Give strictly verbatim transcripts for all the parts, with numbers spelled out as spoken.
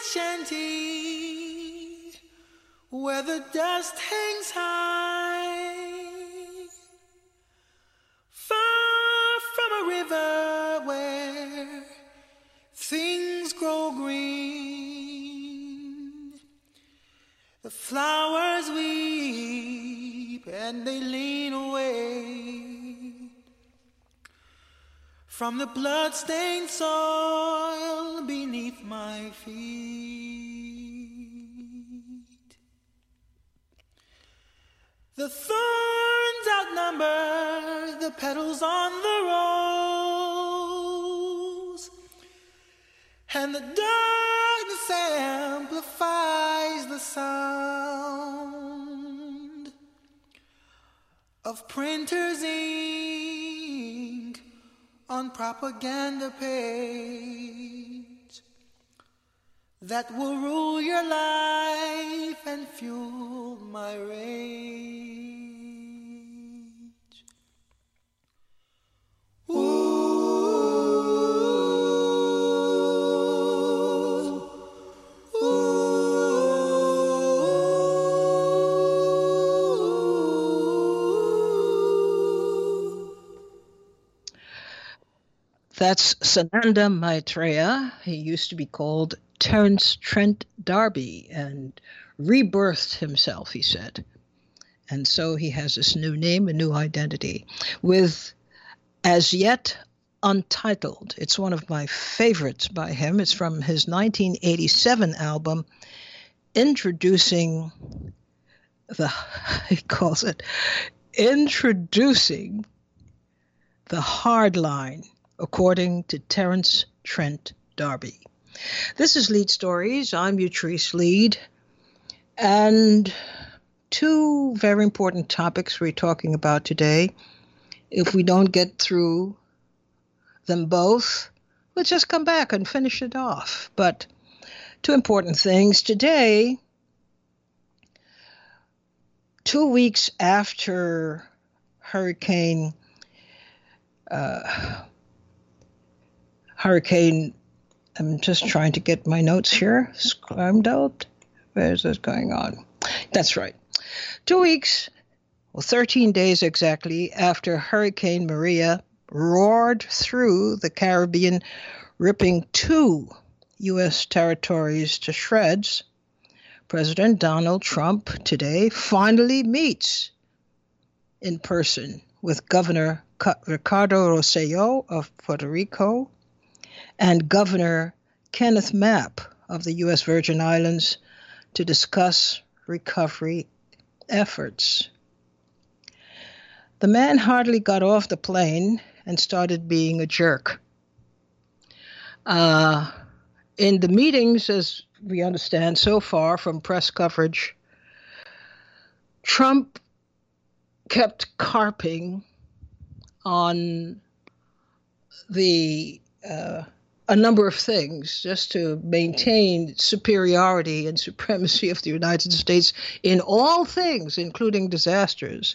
shanty where the dust hangs high, far from a river where things grow green. The flowers weep and they lean away from the blood-stained soil beneath my feet. The thorns outnumber the petals on the rose, and the darkness amplifies the sound of printers' ink on propaganda page that will rule your life and fuel my rage. Ooh. That's Sananda Maitreya. He used to be called Terence Trent D'Arby and rebirthed himself, he said. And so he has this new name, a new identity, with As Yet Untitled. It's one of my favorites by him. It's from his nineteen eighty-seven album, introducing the, he calls it, Introducing the Hard Line, according to Terence Trent D'Arby. This is Lead Stories. I'm Utrice Lead. And two very important topics we're talking about today. If we don't get through them both, we'll just come back and finish it off. But two important things. Today, two weeks after Hurricane uh, Hurricane, I'm just trying to get my notes here. Scrambled out. Where's this going on? That's right. Two weeks, well, thirteen days exactly after Hurricane Maria roared through the Caribbean, ripping two U S territories to shreds, President Donald Trump today finally meets in person with Governor Ricardo Rosselló of Puerto Rico and Governor Kenneth Mapp of the U S Virgin Islands to discuss recovery efforts. The man hardly got off the plane and started being a jerk. Uh, in the meetings, as we understand so far from press coverage, Trump kept carping on the uh, a number of things just to maintain superiority and supremacy of the United States in all things, including disasters.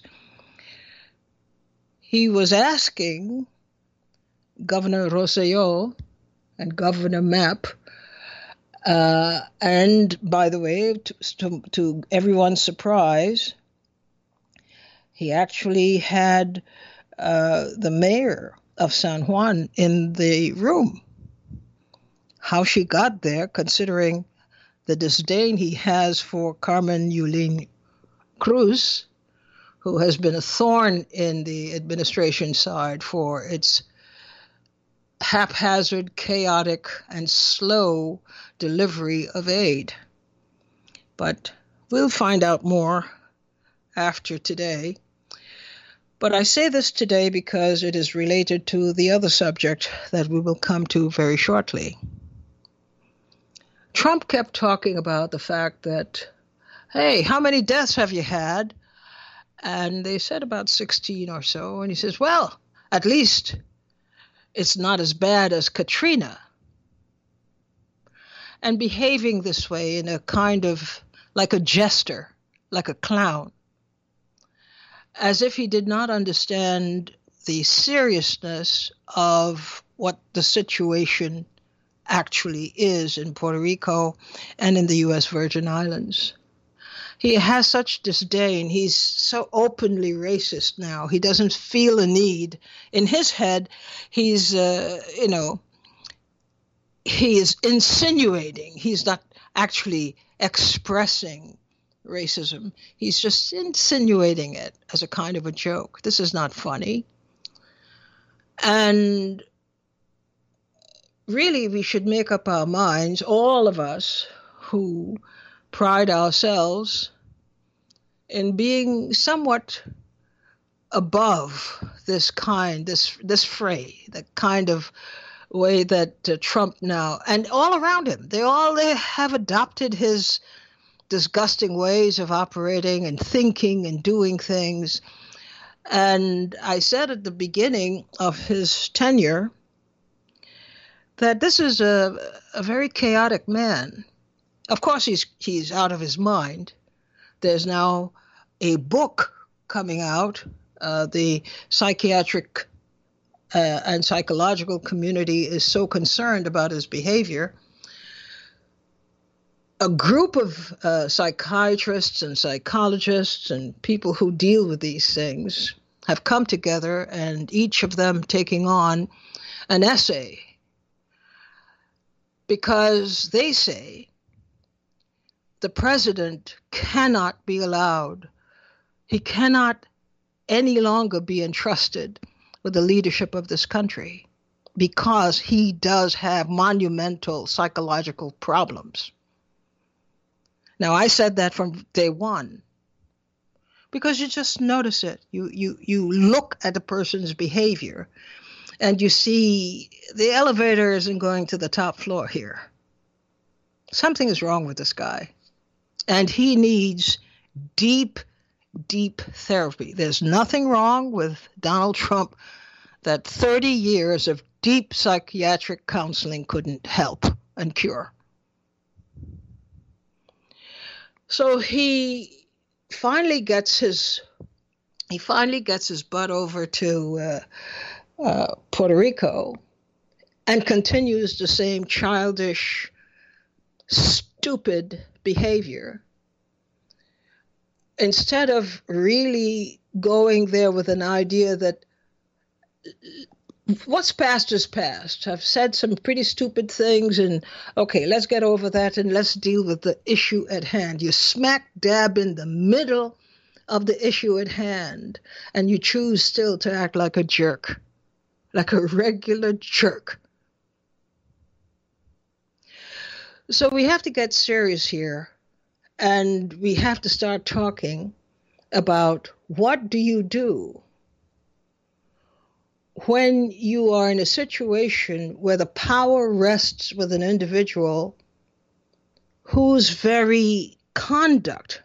He was asking Governor Rosselló and Governor Mapp, uh, and by the way, to, to, to everyone's surprise, he actually had uh, the mayor of San Juan in the room. How she got there, considering the disdain he has for Carmen Yulín Cruz, who has been a thorn in the administration side for its haphazard, chaotic, and slow delivery of aid. But we'll find out more after today. But I say this today because it is related to the other subject that we will come to very shortly. Trump kept talking about the fact that, hey, how many deaths have you had? And they said about sixteen or so. And he says, well, at least it's not as bad as Katrina. And behaving this way in a kind of like a jester, like a clown, as if he did not understand the seriousness of what the situation actually is in Puerto Rico and in the U S Virgin Islands. He has such disdain. He's so openly racist now. He doesn't feel a need. In his head, he's, uh, you know, he is insinuating. He's not actually expressing racism. He's just insinuating it as a kind of a joke. This is not funny. And really, we should make up our minds, all of us who pride ourselves in being somewhat above this kind, this this fray, the kind of way that uh, Trump now, and all around him, they all they have adopted his disgusting ways of operating and thinking and doing things. And I said at the beginning of his tenure that this is a, a very chaotic man. Of course, he's he's out of his mind. There's now a book coming out. Uh, the psychiatric uh, and psychological community is so concerned about his behavior. A group of uh, psychiatrists and psychologists and people who deal with these things have come together, and each of them taking on an essay, because they say the president cannot be allowed, he cannot any longer be entrusted with the leadership of this country because he does have monumental psychological problems. Now, I said that from day one because you just notice it. You, you, you look at the person's behavior and you see the elevator isn't going to the top floor here. Something is wrong with this guy. And he needs deep, deep therapy. There's nothing wrong with Donald Trump that thirty years of deep psychiatric counseling couldn't help and cure. So he finally gets his he finally gets his butt over to uh, uh, Puerto Rico and continues the same childish, stupid behavior. Instead of really going there with an idea that what's past is past. I've said some pretty stupid things, and okay, let's get over that and let's deal with the issue at hand. You're smack dab in the middle of the issue at hand, and you choose still to act like a jerk, like a regular jerk. So we have to get serious here, and we have to start talking about what do you do when you are in a situation where the power rests with an individual whose very conduct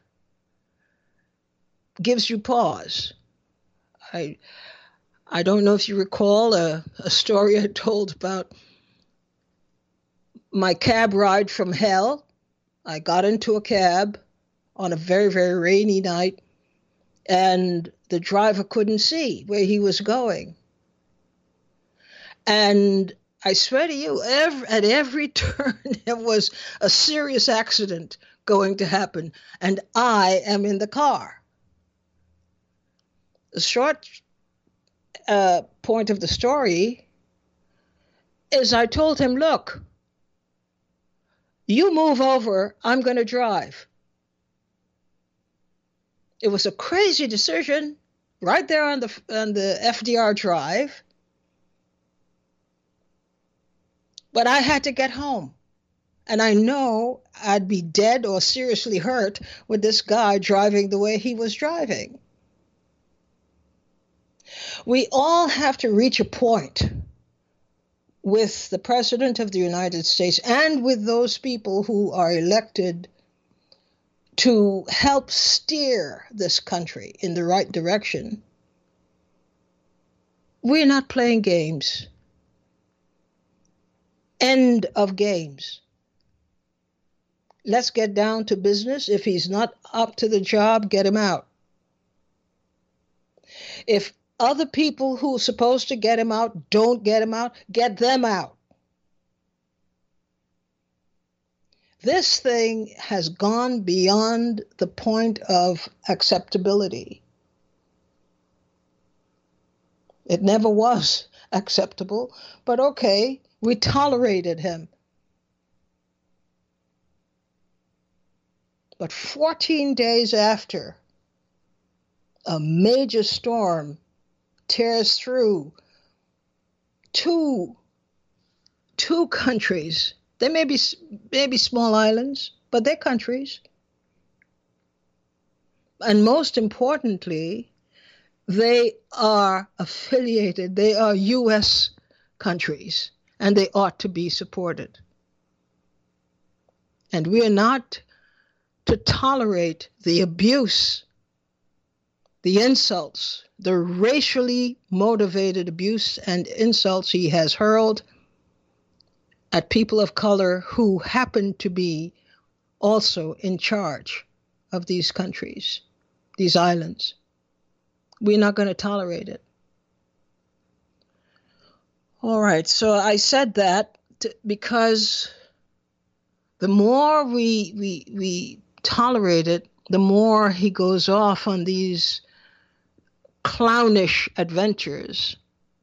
gives you pause. I I don't know if you recall a, a story I told about my cab ride from hell. I got into a cab on a very, very rainy night, and the driver couldn't see where he was going. And I swear to you, every, at every turn, there was a serious accident going to happen, and I am in the car. The short uh, point of the story is I told him, look, you move over, I'm going to drive. It was a crazy decision right there on the on the F D R drive. But I had to get home. And I know I'd be dead or seriously hurt with this guy driving the way he was driving. We all have to reach a point with the President of the United States and with those people who are elected to help steer this country in the right direction. We're not playing games. End of games. Let's get down to business. If he's not up to the job, get him out. If other people who are supposed to get him out don't get him out, get them out. This thing has gone beyond the point of acceptability. It never was acceptable, but okay, we tolerated him. But fourteen days after, a major storm tears through two, two countries. They may be, maybe small islands, but they're countries. And most importantly, they are affiliated, they are U S countries, and they ought to be supported. And we are not to tolerate the abuse, the insults, the racially motivated abuse and insults he has hurled at people of color who happen to be also in charge of these countries, these islands. We're not going to tolerate it. All right, so I said that to, because the more we we we tolerate it, the more he goes off on these clownish adventures.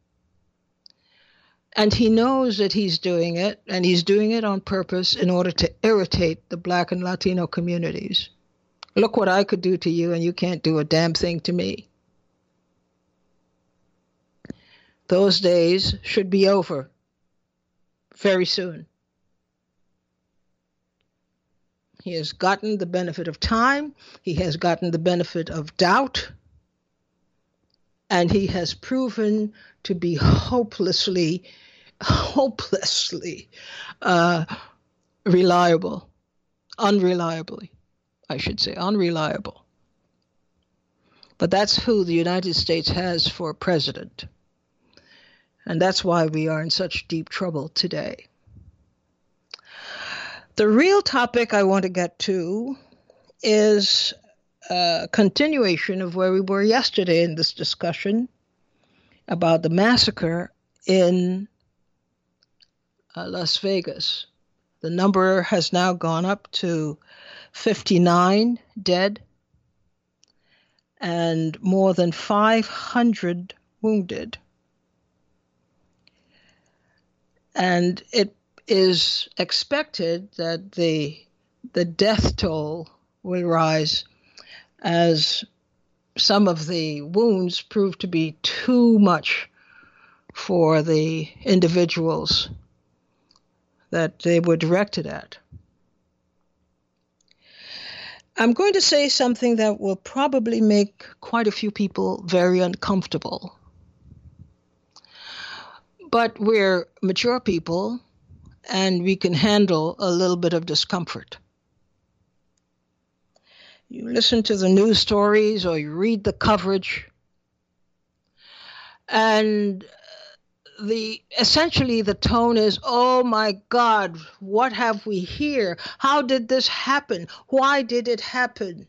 And he knows that he's doing it, and he's doing it on purpose in order to irritate the Black and Latino communities. Look what I could do to you, and you can't do a damn thing to me. Those days should be over very soon. He has gotten the benefit of time, he has gotten the benefit of doubt, and he has proven to be hopelessly, hopelessly uh, reliable, unreliably, I should say, unreliable. But that's who the United States has for president. And that's why we are in such deep trouble today. The real topic I want to get to is a continuation of where we were yesterday in this discussion about the massacre in uh, Las Vegas. The number has now gone up to fifty-nine dead and more than five hundred wounded. And it is expected that the the death toll will rise as some of the wounds prove to be too much for the individuals that they were directed at. I'm going to say something that will probably make quite a few people very uncomfortable. But we're mature people, and we can handle a little bit of discomfort. You listen to the news stories or you read the coverage, and the essentially the tone is, oh my God, what have we here? How did this happen? Why did it happen?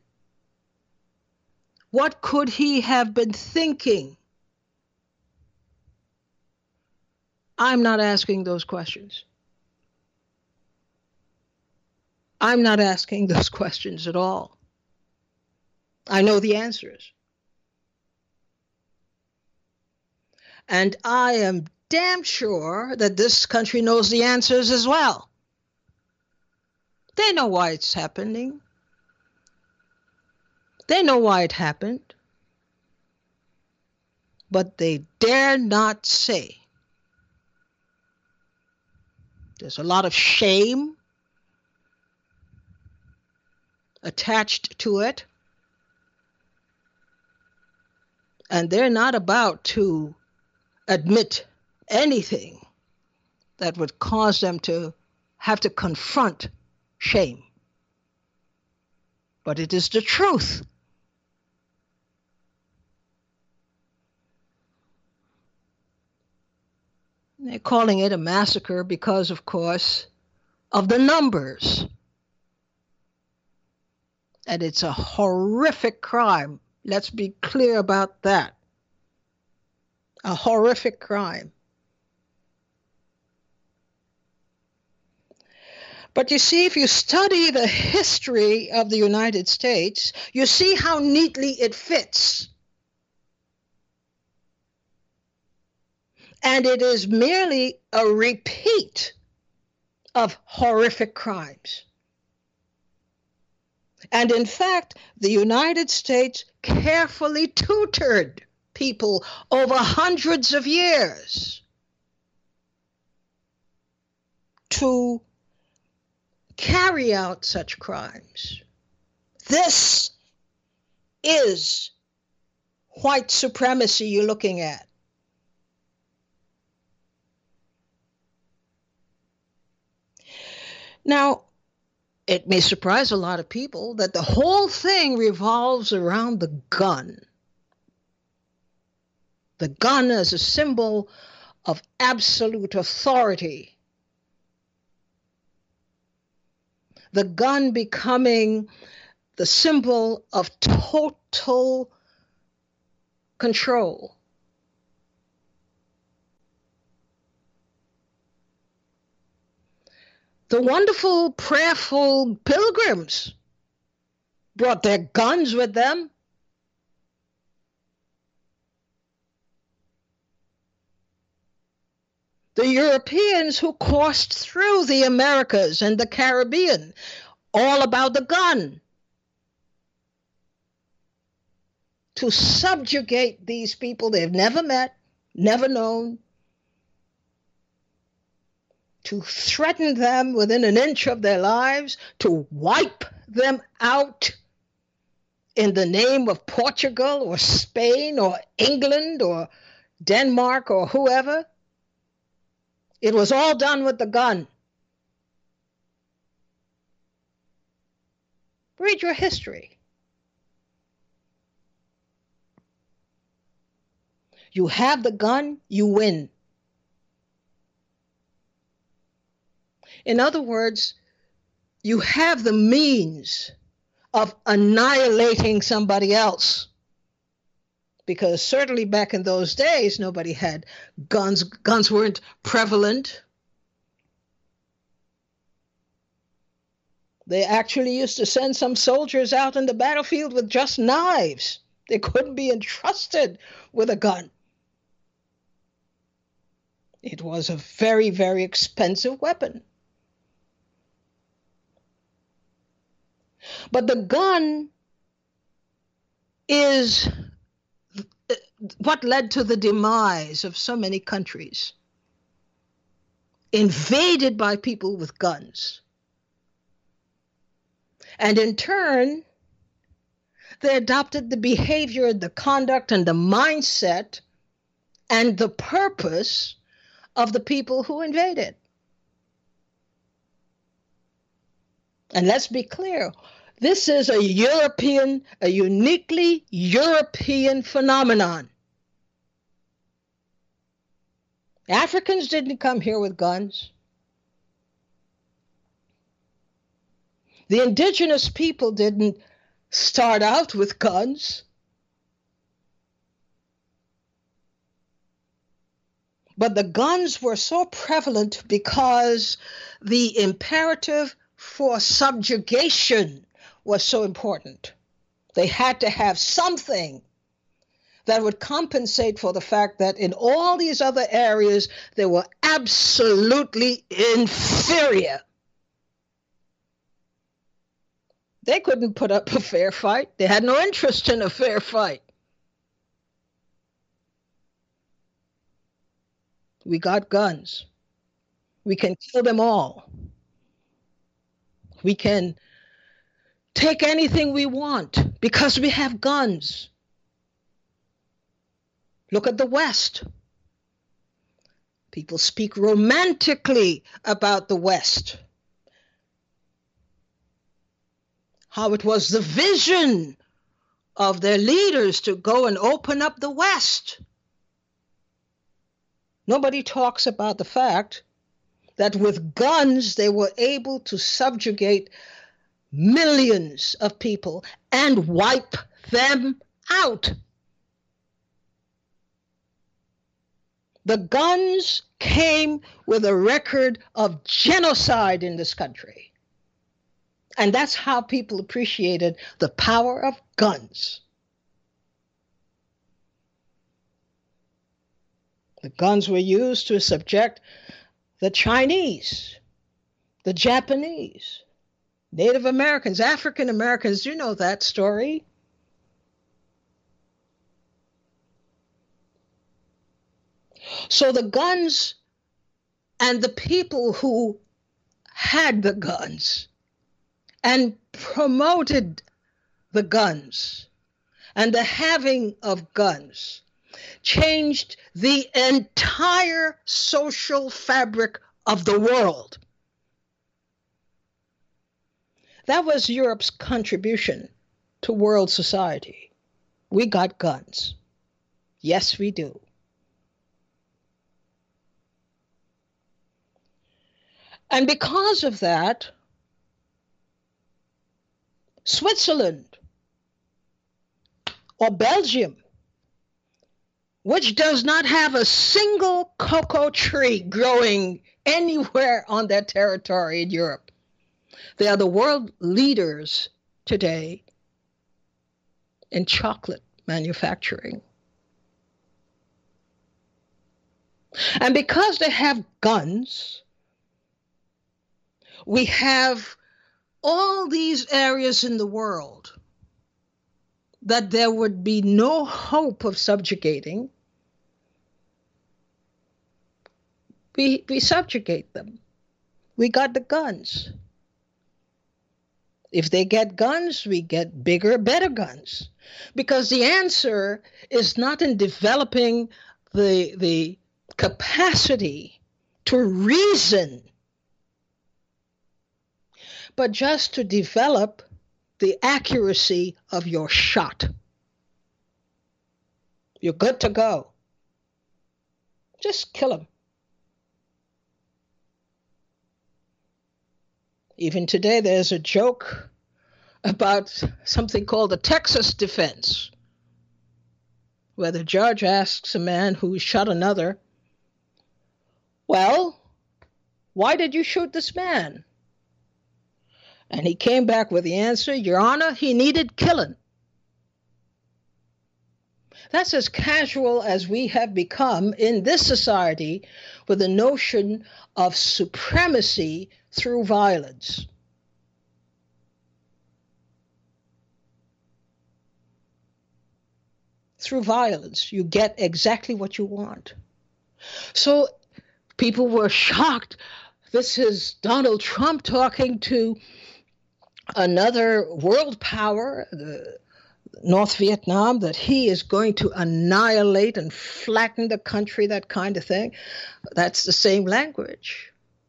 What could he have been thinking? I'm not asking those questions. I'm not asking those questions at all. I know the answers. And I am damn sure that this country knows the answers as well. They know why it's happening. They know why it happened. But they dare not say. There's a lot of shame attached to it. And they're not about to admit anything that would cause them to have to confront shame. But it is the truth. They're calling it a massacre because, of course, of the numbers. And it's a horrific crime. Let's be clear about that. A horrific crime. But you see, if you study the history of the United States, you see how neatly it fits. And it is merely a repeat of horrific crimes. And in fact, the United States carefully tutored people over hundreds of years to carry out such crimes. This is white supremacy you're looking at. Now, it may surprise a lot of people that the whole thing revolves around the gun. The gun as a symbol of absolute authority. The gun becoming the symbol of total control. The wonderful, prayerful pilgrims brought their guns with them. The Europeans who coursed through the Americas and the Caribbean, all about the gun. To subjugate these people they've never met, never known. To threaten them within an inch of their lives, to wipe them out in the name of Portugal or Spain or England or Denmark or whoever. It was all done with the gun. Read your history. You have the gun, you win. In other words, you have the means of annihilating somebody else. Because certainly back in those days, nobody had guns. Guns weren't prevalent. They actually used to send some soldiers out in the battlefield with just knives. They couldn't be entrusted with a gun. It was a very, very expensive weapon. But the gun is what led to the demise of so many countries, invaded by people with guns. And in turn, they adopted the behavior, the conduct, and the mindset and the purpose of the people who invaded. And let's be clear, this is a European, a uniquely European phenomenon. Africans didn't come here with guns. The indigenous people didn't start out with guns. But the guns were so prevalent because the imperative for subjugation was so important. They had to have something that would compensate for the fact that in all these other areas, they were absolutely inferior. They couldn't put up a fair fight. They had no interest in a fair fight. We got guns. We can kill them all. We can take anything we want because we have guns. Look at the West. People speak romantically about the West. How it was the vision of their leaders to go and open up the West. Nobody talks about the fact that with guns they were able to subjugate millions of people and wipe them out. The guns came with a record of genocide in this country. And that's how people appreciated the power of guns. The guns were used to subject the Chinese, the Japanese, Native Americans, African Americans. You know that story. So the guns and the people who had the guns and promoted the guns and the having of guns changed the entire social fabric of the world. That was Europe's contribution to world society. We got guns. Yes, we do. And because of that, Switzerland or Belgium, which does not have a single cocoa tree growing anywhere on their territory in Europe, they are the world leaders today in chocolate manufacturing. And because they have guns, we have all these areas in the world that there would be no hope of subjugating. We, we subjugate them. We got the guns. If they get guns, we get bigger, better guns. Because the answer is not in developing the, the capacity to reason, but just to develop the accuracy of your shot. You're good to go. Just kill them. Even today, there's a joke about something called the Texas defense, where the judge asks a man who shot another, well, why did you shoot this man? And he came back with the answer, Your Honor, he needed killing. That's as casual as we have become in this society with the notion of supremacy through violence. Through violence, you get exactly what you want. So people were shocked. This is Donald Trump talking to another world power, the North Vietnam, that he is going to annihilate and flatten the country, that kind of thing. That's the same language.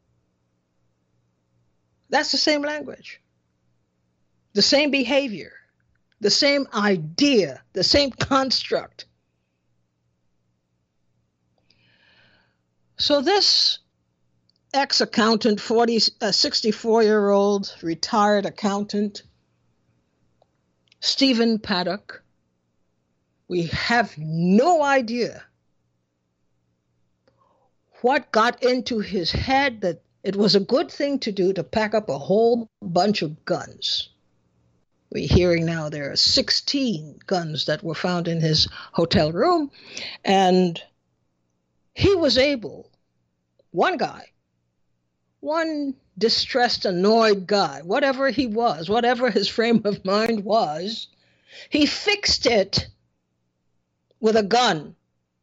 That's the same language. The same behavior, the same idea, the same construct. So this ex-accountant, forty, uh, sixty-four-year-old retired accountant, Stephen Paddock, we have no idea what got into his head that it was a good thing to do to pack up a whole bunch of guns. We're hearing now there are sixteen guns that were found in his hotel room, and he was able, one guy, one distressed, annoyed guy, whatever he was, whatever his frame of mind was, he fixed it with a gun.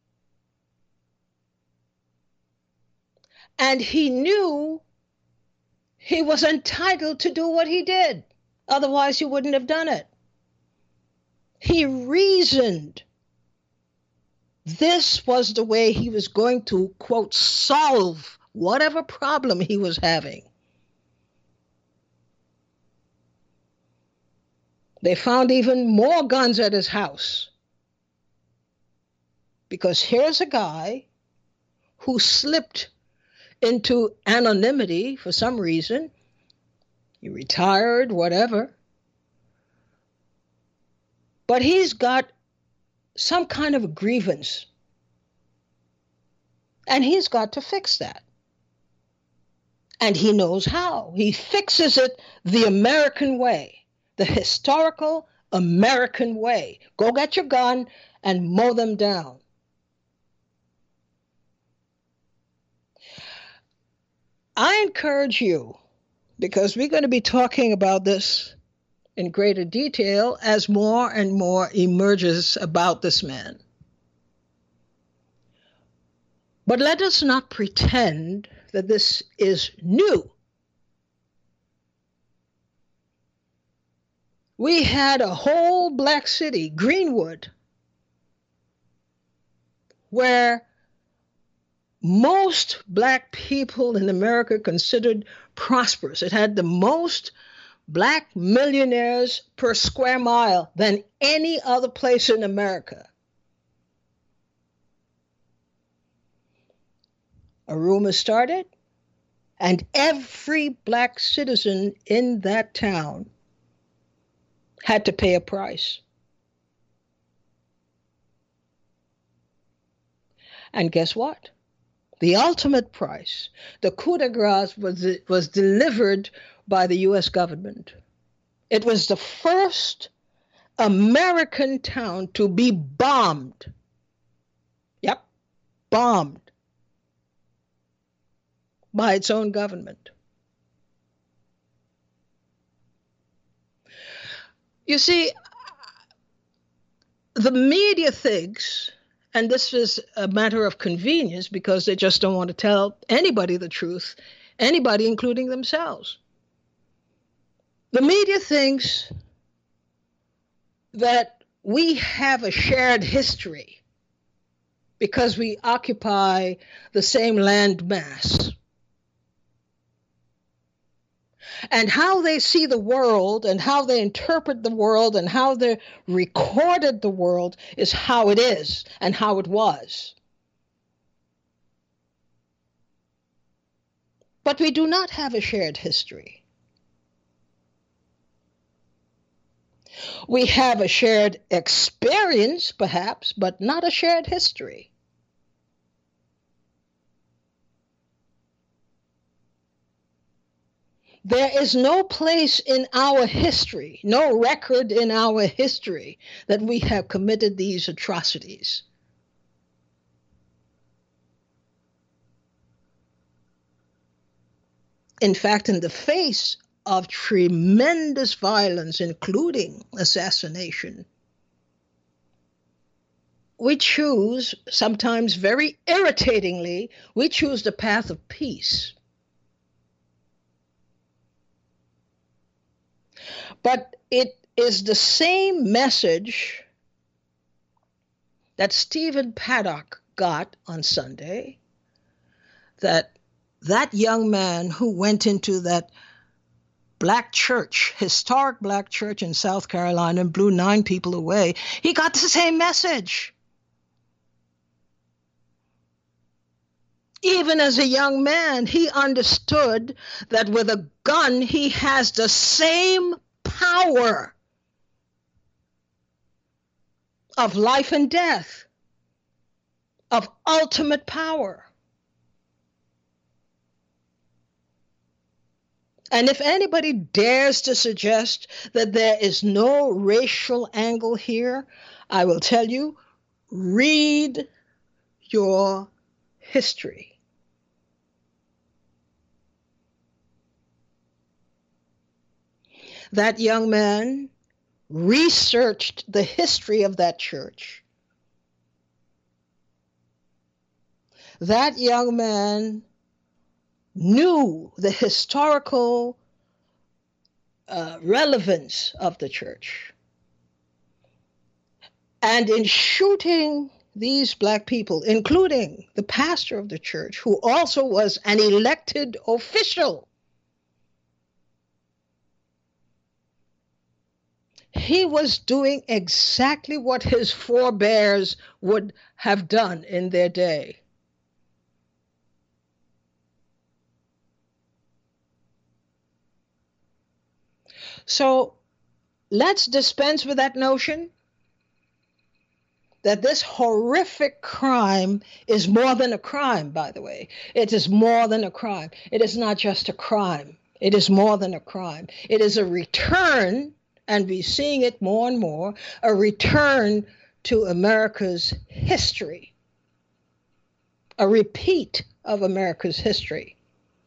And he knew he was entitled to do what he did. Otherwise, he wouldn't have done it. He reasoned this was the way he was going to, quote, solve whatever problem he was having. They found even more guns at his house. Because here's a guy who slipped into anonymity for some reason. He retired, whatever. But he's got some kind of a grievance. And he's got to fix that. And he knows how. He fixes it the American way, the historical American way. Go get your gun and mow them down. I encourage you, because we're going to be talking about this in greater detail as more and more emerges about this man. But let us not pretend that this is new. We had a whole black city, Greenwood, where most black people in America considered prosperous. It had the most black millionaires per square mile than any other place in America. A rumor started, and every black citizen in that town had to pay a price. And guess what? The ultimate price, the coup de grace, was, was delivered by the U S government. It was the first American town to be bombed. Yep, bombed by its own government. You see, the media thinks, and this is a matter of convenience because they just don't want to tell anybody the truth, anybody including themselves. The media thinks that we have a shared history because we occupy the same land mass. And how they see the world and how they interpret the world and how they recorded the world is how it is and how it was. But we do not have a shared history. We have a shared experience, perhaps, but not a shared history. There is no place in our history, no record in our history that we have committed these atrocities. In fact, in the face of tremendous violence, including assassination, we choose, sometimes very irritatingly, we choose the path of peace. But it is the same message that Stephen Paddock got on Sunday, that that young man who went into that black church, historic black church in South Carolina and blew nine people away, he got the same message. Even as a young man, he understood that with a gun, he has the same power of life and death, of ultimate power. And if anybody dares to suggest that there is no racial angle here, I will tell you, read your history. That young man researched the history of that church. That young man knew the historical uh, relevance of the church. And in shooting these black people, including the pastor of the church, who also was an elected official, he was doing exactly what his forebears would have done in their day. So let's dispense with that notion that this horrific crime is more than a crime, by the way. It is more than a crime. It is not just a crime. It is more than a crime. It is a return, and we're seeing it more and more, a return to America's history, a repeat of America's history.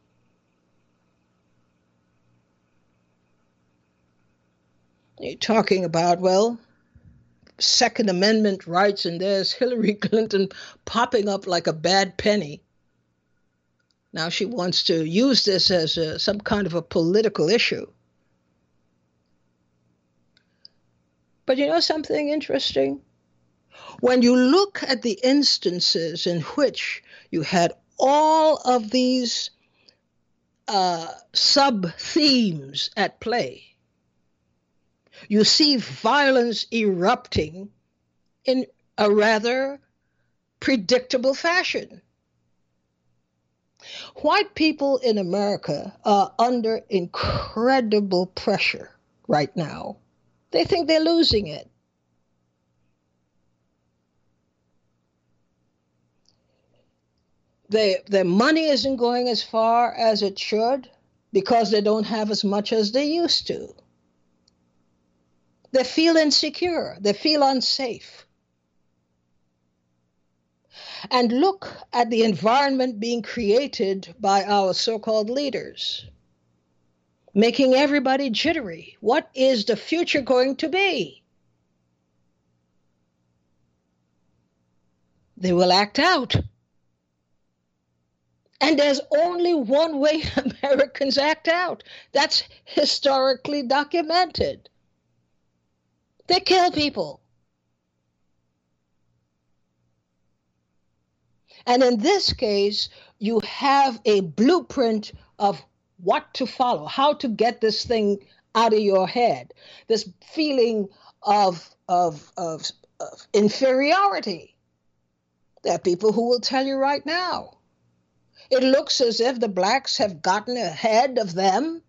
You're talking about, well, Second Amendment rights, and there's Hillary Clinton popping up like a bad penny. Now she wants to use this as a, some kind of a political issue. But you know something interesting? When you look at the instances in which you had all of these uh, sub-themes at play, you see violence erupting in a rather predictable fashion. White people in America are under incredible pressure right now. They think they're losing it. They, their money isn't going as far as it should because they don't have as much as they used to. They feel insecure. They feel unsafe. And look at the environment being created by our so-called leaders, making everybody jittery. What is the future going to be? They will act out. And there's only one way Americans act out. That's historically documented. They kill people. And in this case, you have a blueprint of what to follow, how to get this thing out of your head, this feeling of, of, of, of inferiority. There are people who will tell you right now, it looks as if the blacks have gotten ahead of them.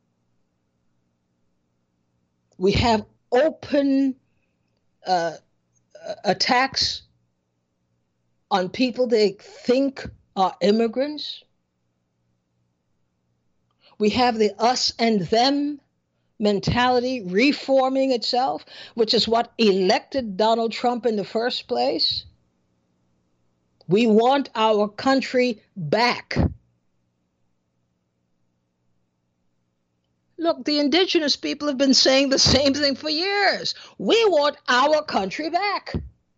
We have open Uh, attacks on people they think are immigrants. We have the us and them mentality reforming itself, which is what elected Donald Trump in the first place. We want our country back. Look, the indigenous people have been saying the same thing for years. We want our country back.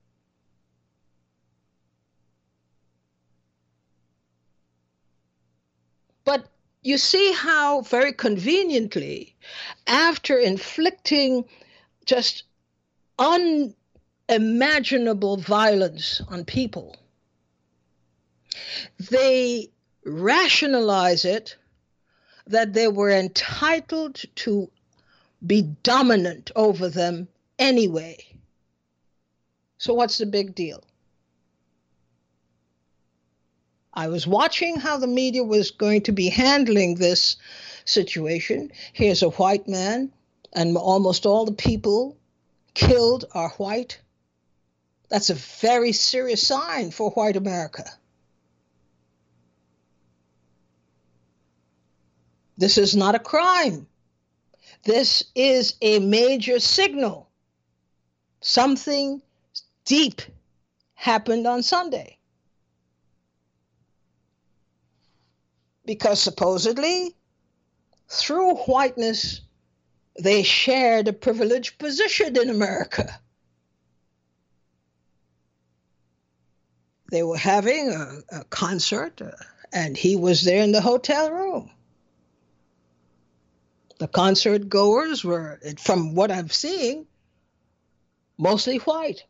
But you see how very conveniently, after inflicting just unimaginable violence on people, they rationalize it that they were entitled to be dominant over them anyway. So what's the big deal? I was watching how the media was going to be handling this situation. Here's a white man, and almost all the people killed are white. That's a very serious sign for white America. This is not a crime. This is a major signal. Something deep happened on Sunday. Because supposedly, through whiteness, they shared a privileged position in America. They were having a, a concert, uh, and he was there in the hotel room. The concert goers were, from what I'm seeing, mostly white.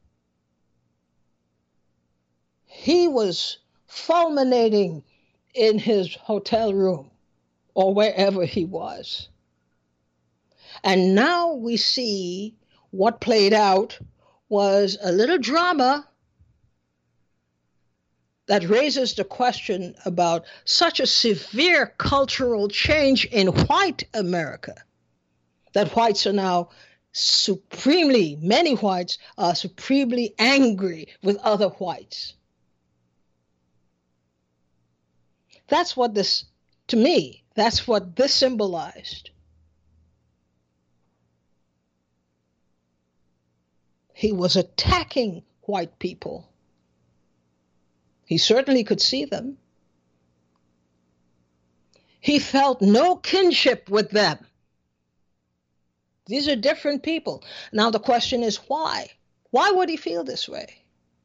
He was fulminating in his hotel room or wherever he was. And now we see what played out was a little drama that raises the question about such a severe cultural change in white America, that whites are now supremely, many whites are supremely angry with other whites. That's what this, to me, that's what this symbolized. He was attacking white people. He certainly could see them. He felt no kinship with them. These are different people. Now the question is why? Why would he feel this way?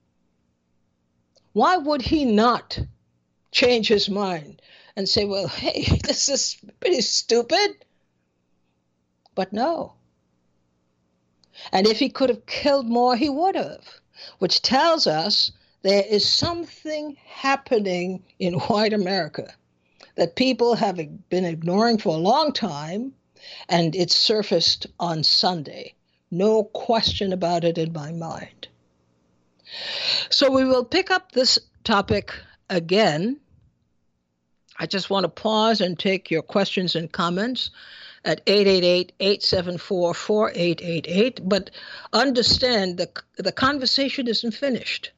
Why would he not change his mind and say, well, hey, this is pretty stupid? But no. And if he could have killed more, he would have, which tells us there is something happening in white America that people have been ignoring for a long time, and it surfaced on Sunday. No question about it in my mind. So we will pick up this topic again. I just want to pause and take your questions and comments at eight eight eight, eight seven four, four eight eight eight. But understand the, the conversation isn't finished.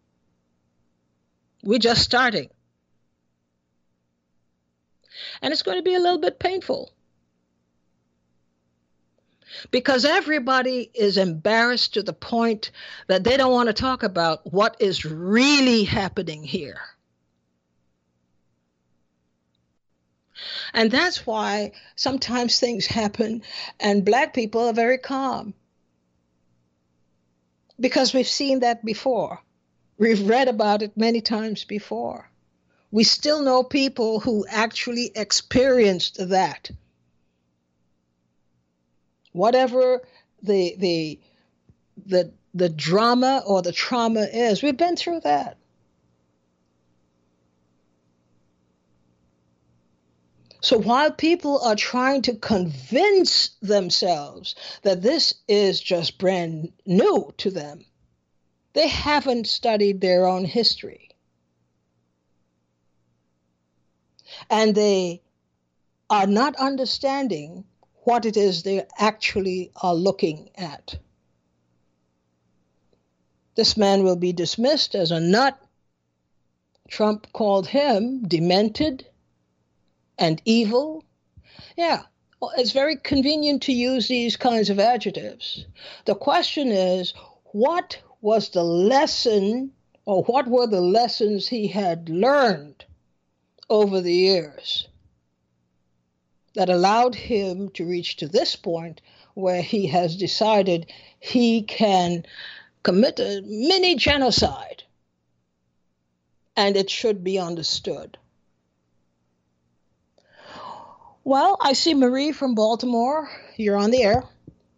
We're just starting. And it's going to be a little bit painful. Because everybody is embarrassed to the point that they don't want to talk about what is really happening here. And that's why sometimes things happen and black people are very calm. Because we've seen that before. We've read about it many times before. We still know people who actually experienced that. Whatever the the the the drama or the trauma is, we've been through that. So while people are trying to convince themselves that this is just brand new to them, they haven't studied their own history. And they are not understanding what it is they actually are looking at. This man will be dismissed as a nut. Trump called him demented and evil. Yeah, well, it's very convenient to use these kinds of adjectives. The question is, what was the lesson, or what were the lessons he had learned over the years that allowed him to reach to this point where he has decided he can commit a mini genocide, and it should be understood. Well, I see Marie from Baltimore. You're on the air.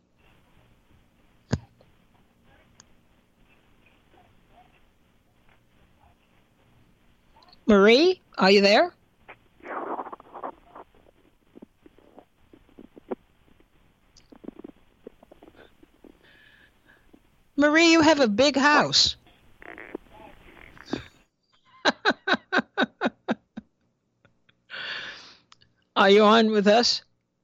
Marie, are you there? Marie, you have a big house. Are you on with us?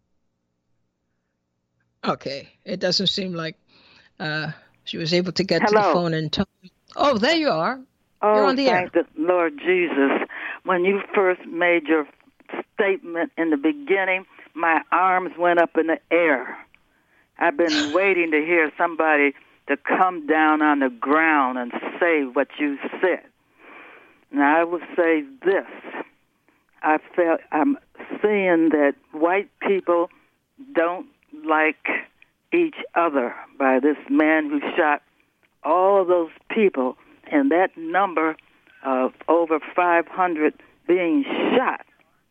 Okay, it doesn't seem like uh, she was able to get Hello. to the phone in time. Oh, there you are. Oh, You're on the thank air. the Lord Jesus. When you first made your statement in the beginning, my arms went up in the air. I've been waiting to hear somebody to come down on the ground and say what you said. Now, I will say this. I felt I'm seeing that white people don't like each other by this man who shot all of those people, and that number of over five hundred being shot.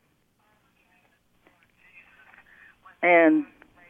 And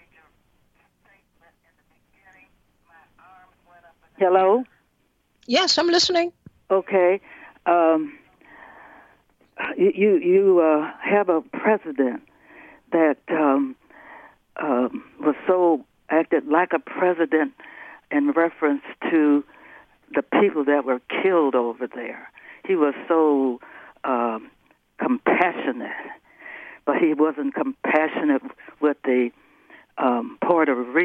hello? Yes, I'm listening. Okay. Um, you you, you uh, have a president that um, um, was so acted like a president in reference to the people that were killed over there. He was so um, compassionate, but he wasn't compassionate with the um, Puerto Ricans.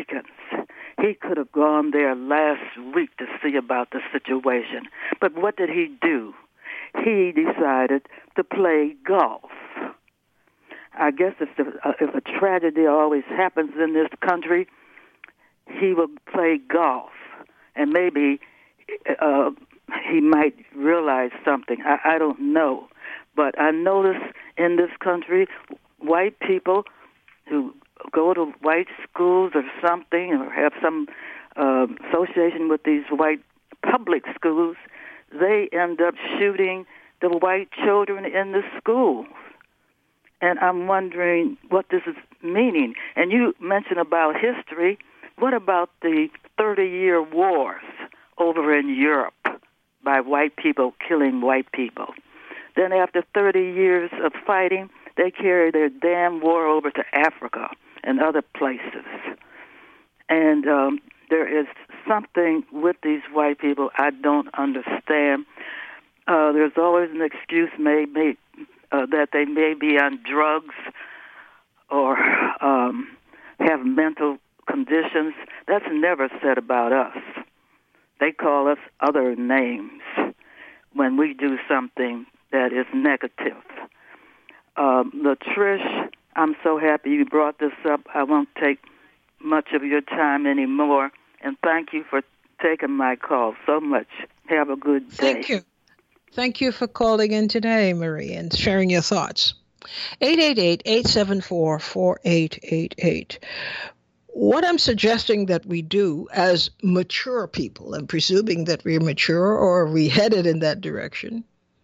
He could have gone there last week to see about the situation. But what did he do? He decided to play golf. I guess if, the, uh, if a tragedy always happens in this country, he will play golf. And maybe uh, he might realize something. I, I don't know. But I notice in this country, white people who go to white schools or something, or have some uh, association with these white public schools, they end up shooting the white children in the schools. And I'm wondering what this is meaning. And you mentioned about history. What about the thirty-year wars over in Europe by white people killing white people? Then after thirty years of fighting, they carry their damn war over to Africa and other places. And um, there is something with these white people I don't understand. Uh, there's always an excuse made, made uh, that they may be on drugs or um, have mental conditions. That's never said about us. They call us other names when we do something that is negative. Um, Latrice, I'm so happy you brought this up. I won't take much of your time anymore. And thank you for taking my call so much. Have a good day. Thank you. Thank you for calling in today, Marie, and sharing your thoughts. eight eight eight, eight seven four, four eight eight eight. What I'm suggesting that we do as mature people, and presuming that we're mature or we headed in that direction,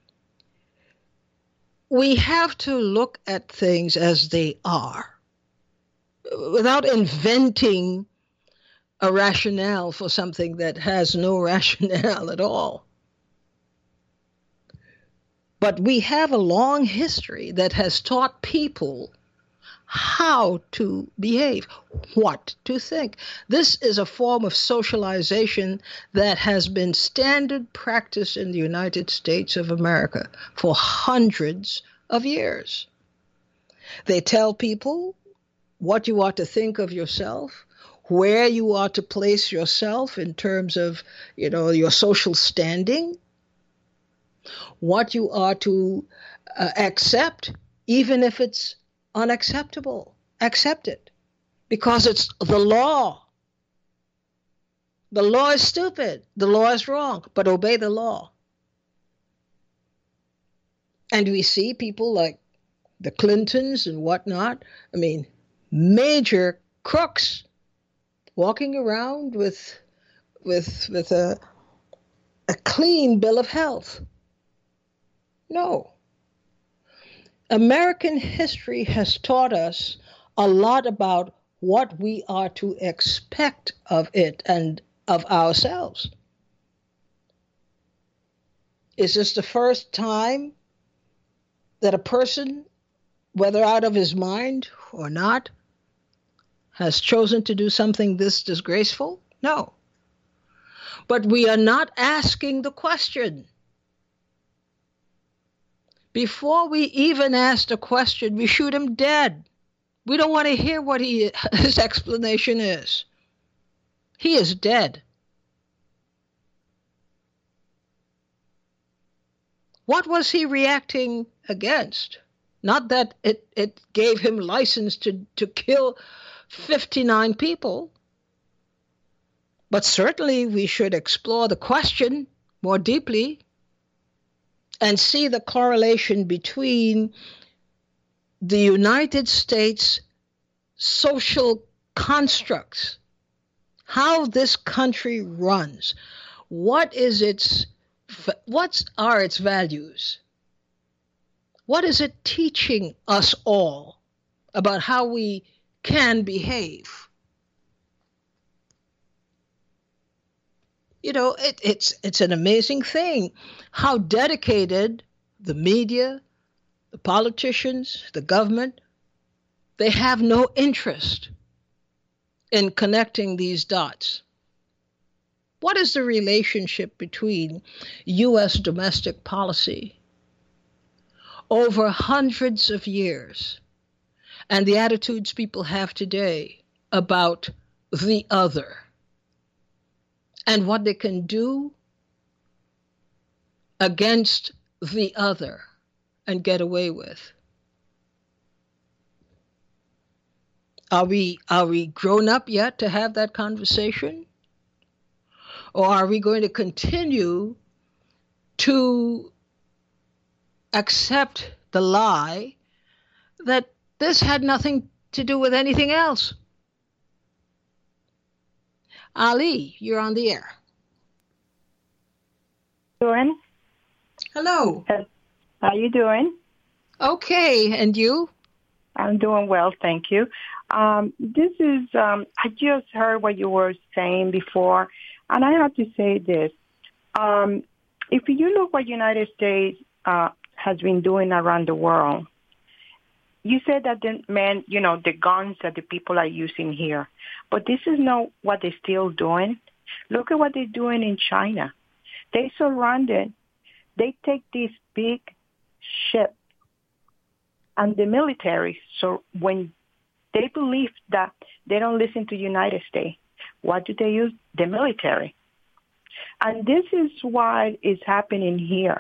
we have to look at things as they are without inventing a rationale for something that has no rationale at all. But we have a long history that has taught people how to behave, what to think. This is a form of socialization that has been standard practice in the United States of America for hundreds of years. They tell people what you ought to think of yourself, where you ought to place yourself in terms of, you know, your social standing, what you are to uh, accept, even if it's unacceptable. Accept it, because it's the law. The law is stupid. The law is wrong, but obey the law. And we see people like the Clintons and whatnot, I mean, major crooks walking around with with with a a clean bill of health. No. American history has taught us a lot about what we are to expect of it and of ourselves. Is this the first time that a person, whether out of his mind or not, has chosen to do something this disgraceful? No. But we are not asking the question. Before we even ask the question, we shoot him dead. We don't want to hear what he, his explanation is. He is dead. What was he reacting against? Not that it, it gave him license to, to kill fifty-nine people, but certainly we should explore the question more deeply and see the correlation between the United States social constructs, how this country runs, what is its, what are its values, what is it teaching us all about how we can behave. You know, it, it's it's an amazing thing how dedicated the media, the politicians, the government, they have no interest in connecting these dots. What is the relationship between U S domestic policy over hundreds of years and the attitudes people have today about the other and what they can do against the other and get away with. Are we are we grown up yet to have that conversation? Or are we going to continue to accept the lie that this had nothing to do with anything else? Ali, you're on the air. Doing? Hello. How you doing? Okay, and you? I'm doing well, thank you. Um, this is, um, I just heard what you were saying before, and I have to say this. Um, if you look what United States uh, has been doing around the world, you said that the men, you know, the guns that the people are using here, but this is not what they're still doing. Look at what they're doing in China. They surrounded, they take these big ships and the military, so when they believe that they don't listen to United States, what do they use? The military. And this is what is happening here.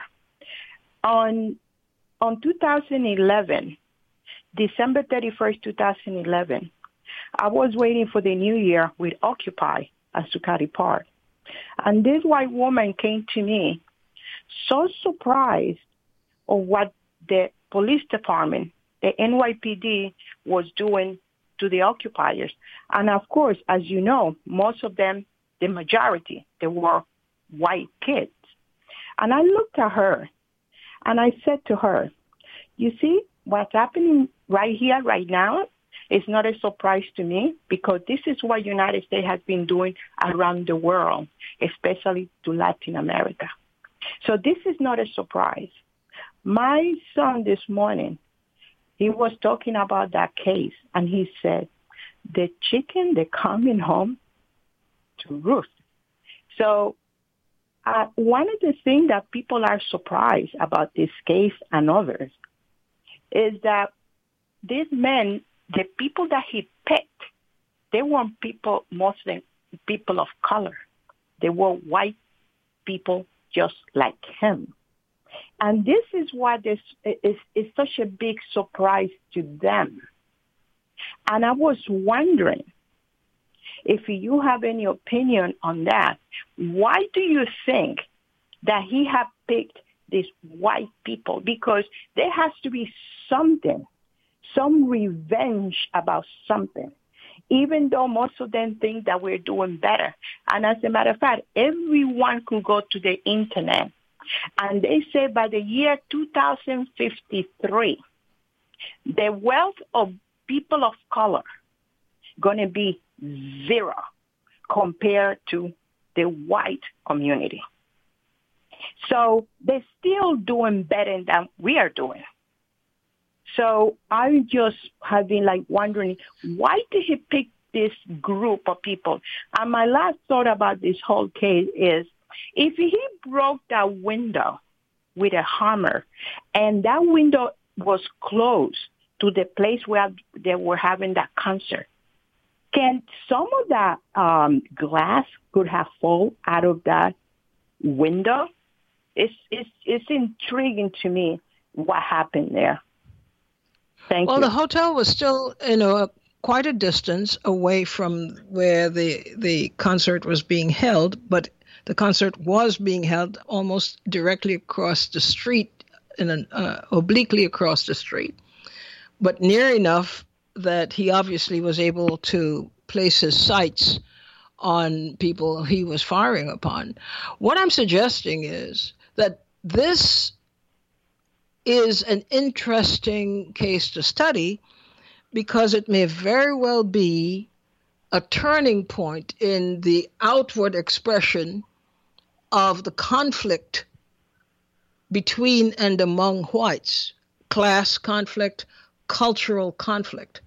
On on two thousand eleven, December thirty-first, twenty eleven, I was waiting for the new year with Occupy at Zuccotti Park. And this white woman came to me so surprised of what the police department, the N Y P D, was doing to the occupiers. And of course, as you know, most of them, the majority, they were white kids. And I looked at her and I said to her, you see, what's happening right here, right now, is not a surprise to me because this is what United States has been doing around the world, especially to Latin America. So this is not a surprise. My son this morning, he was talking about that case, and he said, the chicken, they're coming home to roost. So uh, one of the things that people are surprised about this case and others is that these men, the people that he picked, they weren't people, mostly people of color. They were white people just like him. And this is why this is, is such a big surprise to them. And I was wondering if you have any opinion on that. Why do you think that he had picked these white people? Because there has to be something, some revenge about something, even though most of them think that we're doing better. And as a matter of fact, everyone could go to the internet. And they say by the year two thousand fifty-three, the wealth of people of color going to be zero compared to the white community. So they're still doing better than we are doing. So I just have been like wondering, why did he pick this group of people? And my last thought about this whole case is, if he broke that window with a hammer and that window was close to the place where they were having that concert, can some of that um, glass could have fallen out of that window? It's, it's, it's intriguing to me what happened there. Thank well, you. Well, the hotel was still, you know, quite a distance away from where the the concert was being held, but the concert was being held almost directly across the street, in an uh, obliquely across the street, but near enough that he obviously was able to place his sights on people he was firing upon. What I'm suggesting is that this is an interesting case to study because it may very well be a turning point in the outward expression of the conflict between and among whites, class conflict, cultural conflict.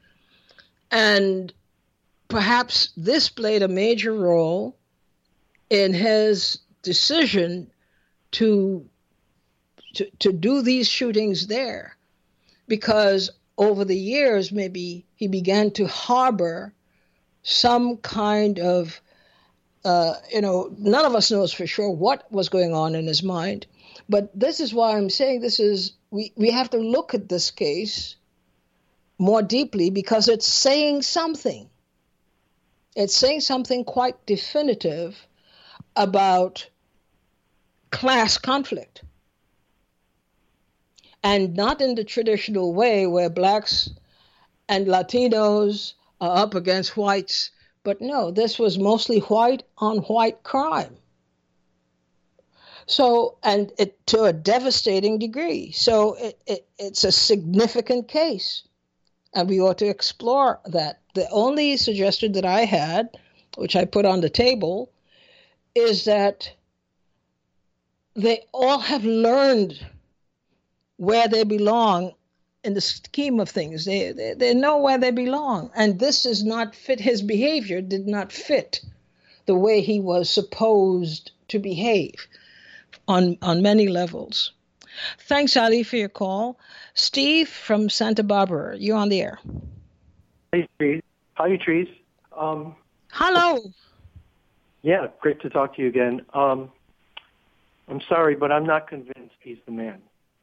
And perhaps this played a major role in his decision to, to, to do these shootings there, because over the years, maybe he began to harbor some kind of, uh, you know, none of us knows for sure what was going on in his mind. But this is why I'm saying this is, we, we have to look at this case more deeply because it's saying something. It's saying something quite definitive about class conflict. And not in the traditional way where blacks and Latinos are up against whites, but no, this was mostly white on white crime. So, and it to a devastating degree. So it, it, it's a significant case, and we ought to explore that. The only suggestion that I had, which I put on the table, is that they all have learned where they belong in the scheme of things. They, they they know where they belong. And this is not fit. His behavior did not fit the way he was supposed to behave on, on many levels. Thanks, Ali, for your call. Steve from Santa Barbara, you're on the air. Hey, Trees. Hi, Trees. Um, Hello. Yeah, great to talk to you again. Um, I'm sorry, but I'm not convinced he's the man.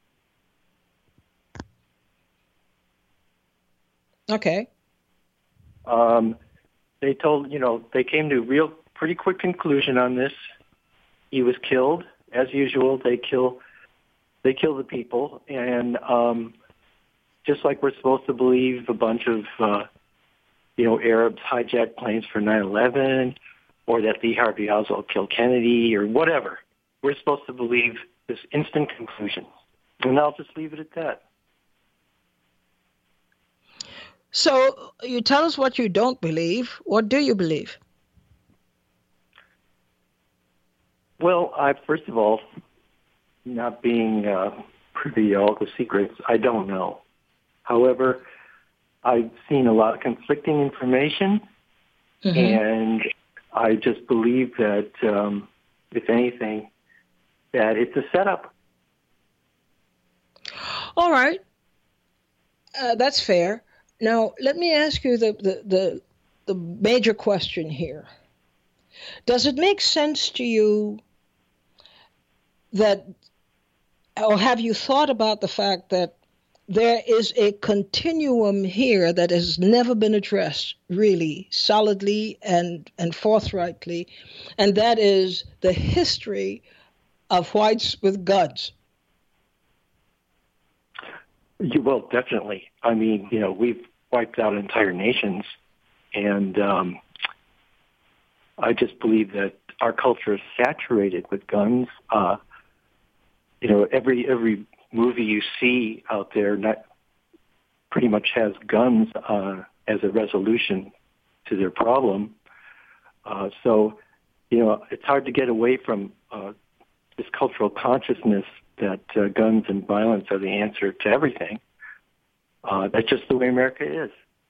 Okay. Um, they told, you know, they came to a real pretty quick conclusion on this. He was killed, as usual. They kill, they kill the people, and um, just like we're supposed to believe a bunch of, uh, you know, Arabs hijacked planes for nine eleven, or that Lee Harvey Oswald killed Kennedy, or whatever. We're supposed to believe this instant conclusion, and I'll just leave it at that. So you tell us what you don't believe. What do you believe? Well, I first of all, not being uh, privy to all the secrets, I don't know. However, I've seen a lot of conflicting information, mm-hmm. and I just believe that, um, if anything, that it's a setup. All right. Uh, that's fair. Now, let me ask you the, the, the, the major question here. Does it make sense to you that, or have you thought about the fact that there is a continuum here that has never been addressed really solidly and, and forthrightly, and that is the history of whites with guns? You, well, definitely. I mean, you know, we've wiped out entire nations, and um, I just believe that our culture is saturated with guns. Uh, you know, every every movie you see out there not, pretty much has guns uh, as a resolution to their problem. Uh, so, you know, it's hard to get away from uh, this cultural consciousness that uh, guns and violence are the answer to everything. Uh, that's just the way America is.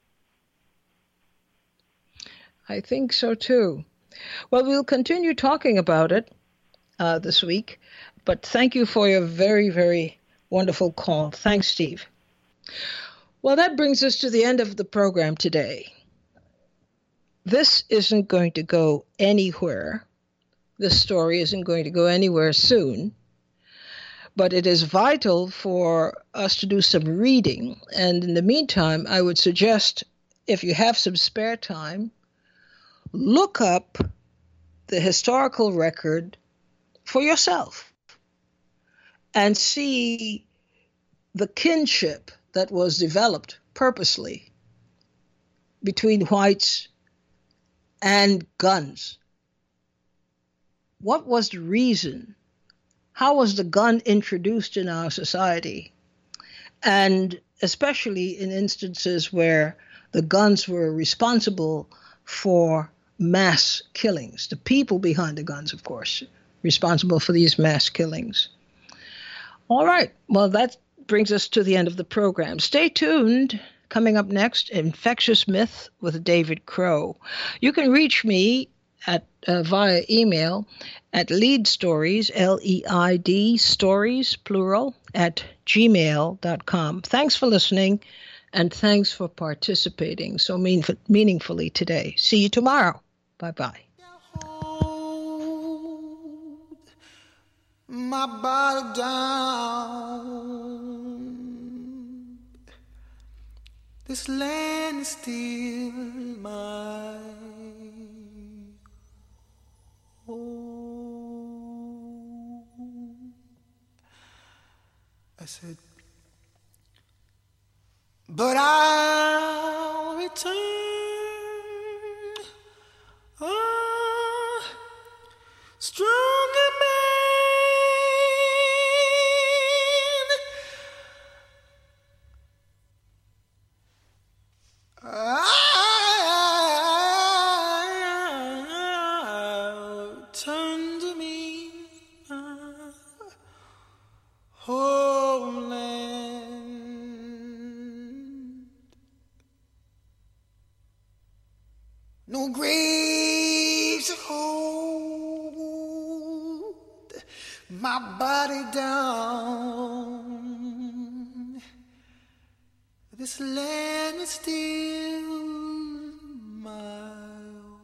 I think so, too. Well, we'll continue talking about it uh, this week, but thank you for your very, very wonderful call. Thanks, Steve. Well, that brings us to the end of the program today. This isn't going to go anywhere. This story isn't going to go anywhere soon. But it is vital for us to do some reading. And in the meantime, I would suggest, if you have some spare time, look up the historical record for yourself and see the kinship that was developed purposely between whites and guns. What was the reason? How was the gun introduced in our society? And especially in instances where the guns were responsible for mass killings. The people behind the guns, of course, responsible for these mass killings. All right. Well, that brings us to the end of the program. Stay tuned. Coming up next, Infectious Myth with David Crow. You can reach me at uh, via email at lead stories, L E I D, stories, plural, at gmail dot com. Thanks for listening, And thanks for participating so mean, meaningfully today. See you tomorrow. Bye-bye. My body down. This land is still my home. I said, but I'll return. Oh, stronger man. I'll turn to me, my homeland. No graves to hold my body down. This land is still my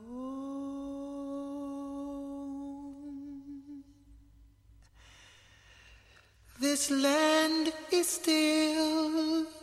home. This land is still